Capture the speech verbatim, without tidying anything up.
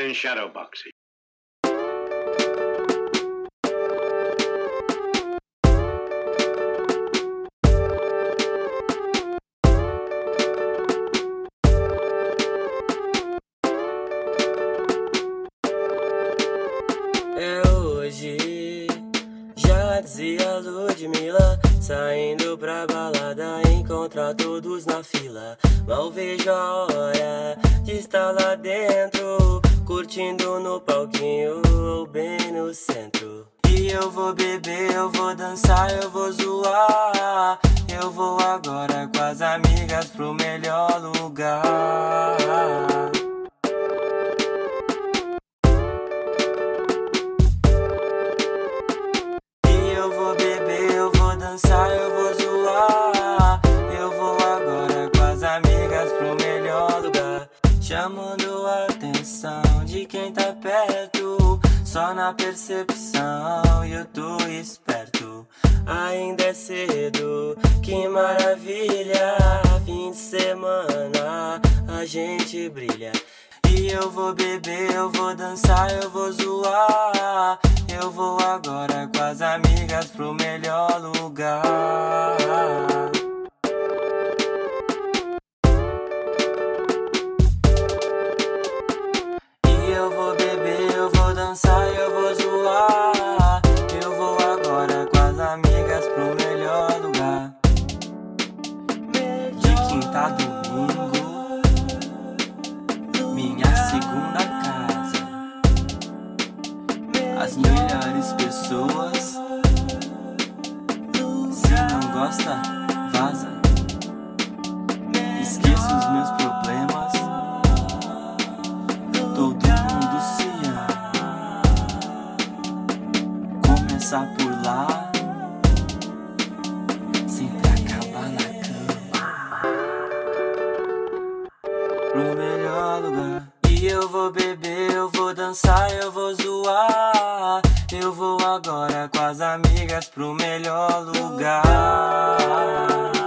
playing shadow boxing. É hoje, já dizia Ludmilla, saindo pra balada, encontrar todos na fila. Mal vejo a hora de estar lá dentro, curtindo no palquinho ou bem no centro. E eu vou beber, eu vou dançar, eu vou zoar. Eu vou agora com as amigas pro melhor lugar. Eu vou beber, eu vou dançar, eu vou zoar. Eu vou agora com as amigas pro melhor lugar, chamando a atenção de quem tá perto. Só na percepção eu tô esperto. Ainda é cedo, que maravilha. Fim de semana a gente brilha. E eu vou beber, eu vou dançar, eu vou zoar. Eu vou agora com as amigas pro melhor lugar. E eu vou beber, eu vou dançar, eu vou zoar. Eu vou agora com as amigas pro melhor lugar. De quinta a domingo, minha segunda casa. As melhores pessoas. Se não gosta, vaza. Esqueça os meus problemas. Todo mundo se ama. Começar por lá, sempre acabar na cama. Pro melhor lugar. E eu vou beber, eu vou dançar, eu vou zoar. Eu vou agora com as amigas pro melhor lugar.